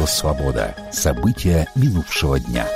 Радио «Свобода». События минувшего дня.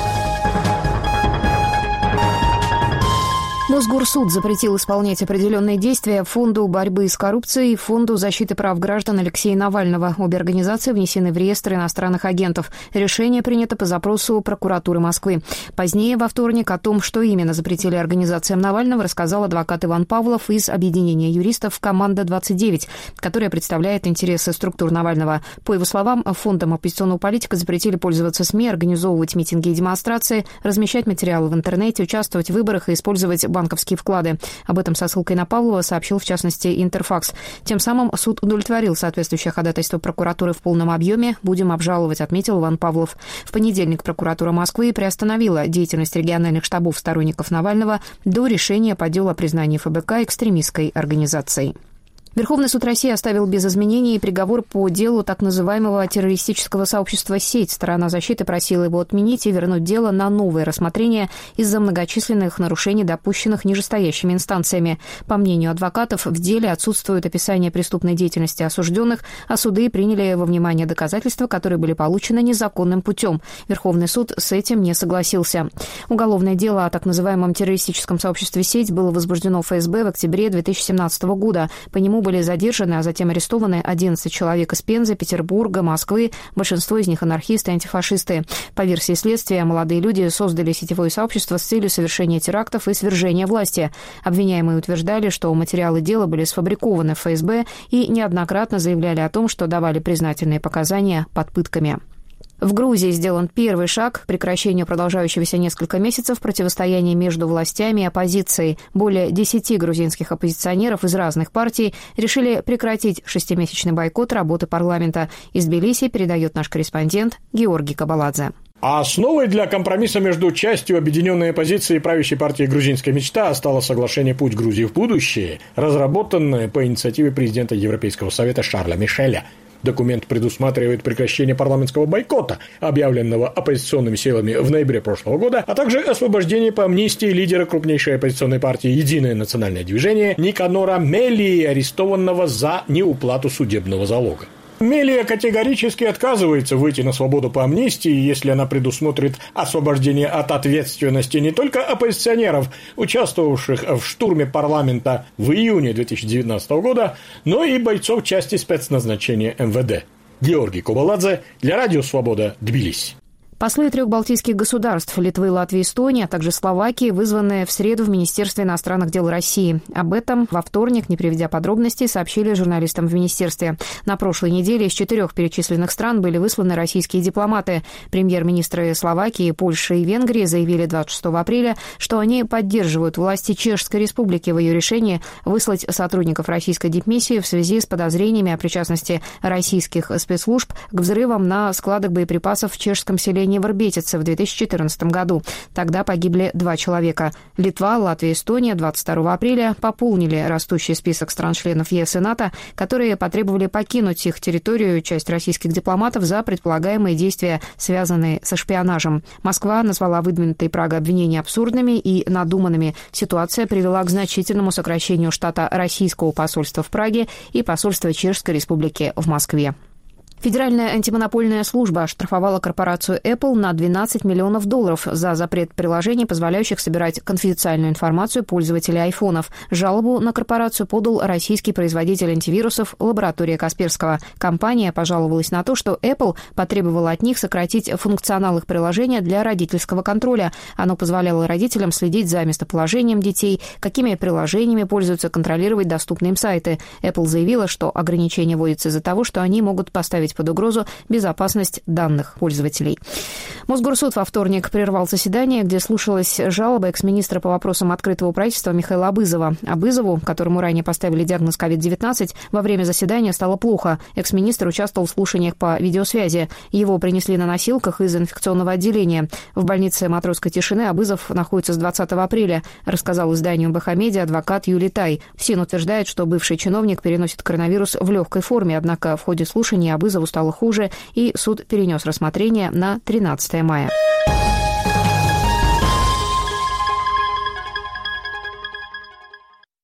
Мосгорсуд запретил исполнять определенные действия Фонду борьбы с коррупцией и Фонду защиты прав граждан Алексея Навального. Обе организации внесены в реестр иностранных агентов. Решение принято по запросу прокуратуры Москвы. Позднее, во вторник, о том, что именно запретили организациям Навального, рассказал адвокат Иван Павлов из объединения юристов «Команда-29», которая представляет интересы структур Навального. По его словам, Фондом оппозиционного политика запретили пользоваться СМИ, организовывать митинги и демонстрации, размещать материалы в интернете, участвовать в выборах и использовать банковские вклады. Об этом со ссылкой на Павлова сообщил, в частности, Интерфакс. Тем самым суд удовлетворил соответствующее ходатайство прокуратуры в полном объеме. Будем обжаловать, отметил Иван Павлов. В понедельник прокуратура Москвы приостановила деятельность региональных штабов сторонников Навального до решения по делу о признании ФБК экстремистской организацией. Верховный суд России оставил без изменений приговор по делу так называемого террористического сообщества «Сеть». Сторона защиты просила его отменить и вернуть дело на новое рассмотрение из-за многочисленных нарушений, допущенных нижестоящими инстанциями. По мнению адвокатов, в деле отсутствует описание преступной деятельности осужденных, а суды приняли во внимание доказательства, которые были получены незаконным путем. Верховный суд с этим не согласился. Уголовное дело о так называемом террористическом сообществе «Сеть» было возбуждено ФСБ в октябре 2017 года. По нему были задержаны, а затем арестованы 11 человек из Пензы, Петербурга, Москвы. Большинство из них анархисты и антифашисты. По версии следствия, молодые люди создали сетевое сообщество с целью совершения терактов и свержения власти. Обвиняемые утверждали, что материалы дела были сфабрикованы в ФСБ и неоднократно заявляли о том, что давали признательные показания под пытками. В Грузии сделан первый шаг к прекращению продолжающегося несколько месяцев противостояния между властями и оппозицией. Более 10 грузинских оппозиционеров из разных партий решили прекратить 6-месячный бойкот работы парламента. Из Тбилиси передает наш корреспондент Георгий Кабаладзе. А основой для компромисса между частью объединенной оппозиции и правящей партии «Грузинская мечта» стало соглашение «Путь Грузии в будущее», разработанное по инициативе президента Европейского совета Шарля Мишеля. Документ предусматривает прекращение парламентского бойкота, объявленного оппозиционными силами в ноябре прошлого года, а также освобождение по амнистии лидера крупнейшей оппозиционной партии «Единое национальное движение» Никанора Мелии, арестованного за неуплату судебного залога. Мелия категорически отказывается выйти на свободу по амнистии, если она предусмотрит освобождение от ответственности не только оппозиционеров, участвовавших в штурме парламента в июне 2019 года, но и бойцов части спецназначения МВД. Георгий Кабаладзе для Радио «Свобода», Тбилиси. Послы 3 балтийских государств – Литвы, Латвии, Эстонии, а также Словакии, вызванные в среду в Министерстве иностранных дел России. Об этом во вторник, не приведя подробностей, сообщили журналистам в министерстве. На прошлой неделе из 4 перечисленных стран были высланы российские дипломаты. Премьер-министры Словакии, Польши и Венгрии заявили 26 апреля, что они поддерживают власти Чешской Республики в ее решении выслать сотрудников российской дипмиссии в связи с подозрениями о причастности российских спецслужб к взрывам на складах боеприпасов в чешском селении Варбетице в 2014 году. Тогда погибли 2 человека. Литва, Латвия и Эстония 22 апреля пополнили растущий список стран-членов ЕС и НАТО, которые потребовали покинуть их территорию часть российских дипломатов за предполагаемые действия, связанные со шпионажем. Москва назвала выдвинутые Прагой обвинения абсурдными и надуманными. Ситуация привела к значительному сокращению штата российского посольства в Праге и посольства Чешской Республики в Москве. Федеральная антимонопольная служба оштрафовала корпорацию Apple на $12 миллионов за запрет приложений, позволяющих собирать конфиденциальную информацию пользователей айфонов. Жалобу на корпорацию подал российский производитель антивирусов «Лаборатория Касперского». Компания пожаловалась на то, что Apple потребовала от них сократить функционал их приложения для родительского контроля. Оно позволяло родителям следить за местоположением детей, какими приложениями пользуются, контролировать доступные им сайты. Apple заявила, что ограничение вводится из-за того, что они могут поставить под угрозу безопасность данных пользователей. Мосгорсуд во вторник прервал заседание, где слушалась жалоба экс-министра по вопросам открытого правительства Михаила Абызова. Абызову, которому ранее поставили диагноз COVID-19, во время заседания стало плохо. Экс-министр участвовал в слушаниях по видеосвязи. Его принесли на носилках из инфекционного отделения. В больнице Матросской тишины Абызов находится с 20 апреля, рассказал изданию МБХ-медиа адвокат Юлий Тай. ФСИН утверждает, что бывший чиновник переносит коронавирус в легкой форме, однако в ходе слушания Абызову стало хуже, и суд перенес рассмотрение на 13 мая.